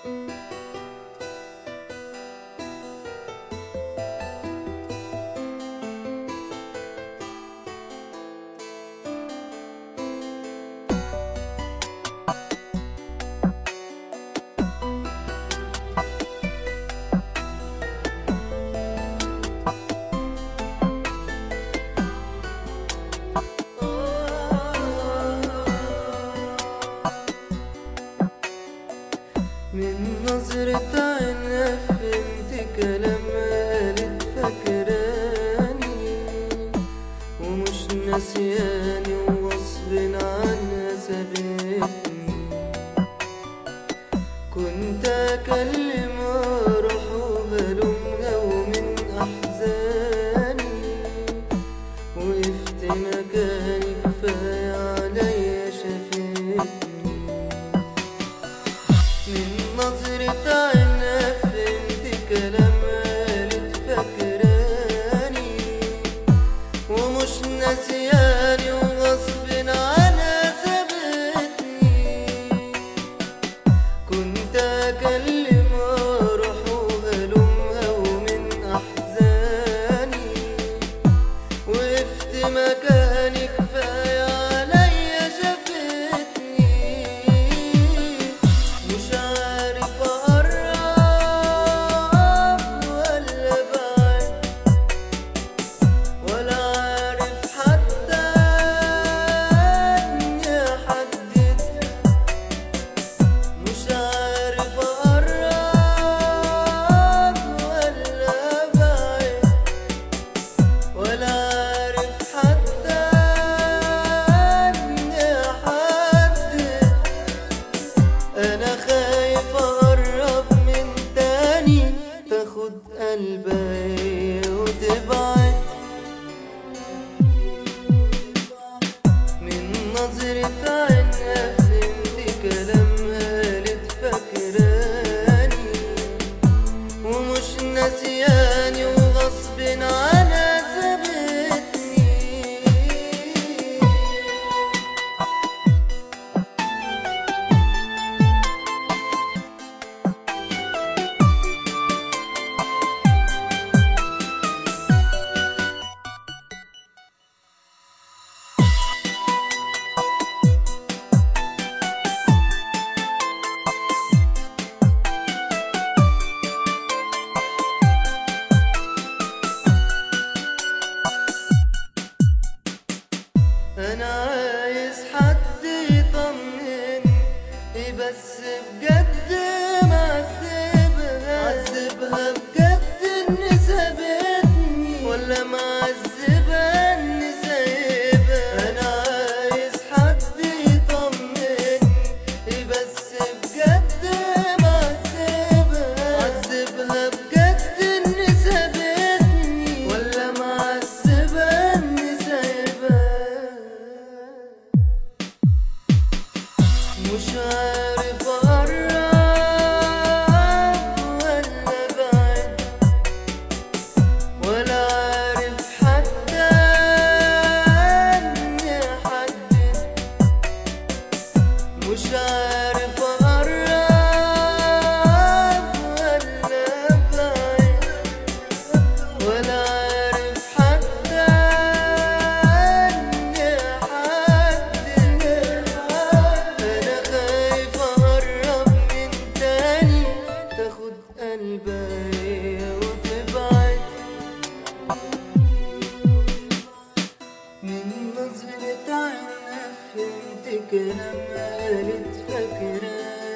من نظرة عينها فهمت كلام قالت فاكراني ومش ناسياني وغصب عنها سابتني. كنت أكلمها أروح وهلومها ومن أحزاني وقفت مكاني كفاية عليا شافتني. من نظرة عينها فهمت كلام قالت فاكراني ومش ناسياني وغصب عنها سابتني. كنت أكلمها أروح وهلومها ومن أحزاني وقفت مكاني كفاية عليا شافتني. مش عارف أقرب ولا أبعد ولا عارف حتى إني أحدد. مش عارف أقرب ولا أبعد ولا عارف حتى إني أحدد. أنا خايف أقرب من تاني تاخد قلبي وتبعد. من نظرة عينها فهمت كلام قالت فاكراني ومش ناسياني وغصب عنها سابتني. أنا عايز حد يطمني بس بجد معذبها. عذبها بجد إني سابتني ولا معذبها إني سايبها. أنا عايز حد يطمني بس بجد معذبها. عذبها بجد إني سابتني ولا معذبها إني سايبها. مش عارف أقرب ولا أبعد ولا عارف حتى إني أحدد. مش عارف أقرب ولا أبعد ولا عارف حتى إني أحدد. أنا خايف أقرب من تاني تاخد قلبي وتبعد. من نظرة عينها فهمت كلام قالت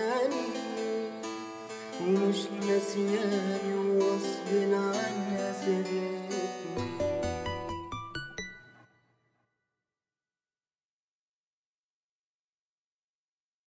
فاكراني ومش ناسياني وغصب عنها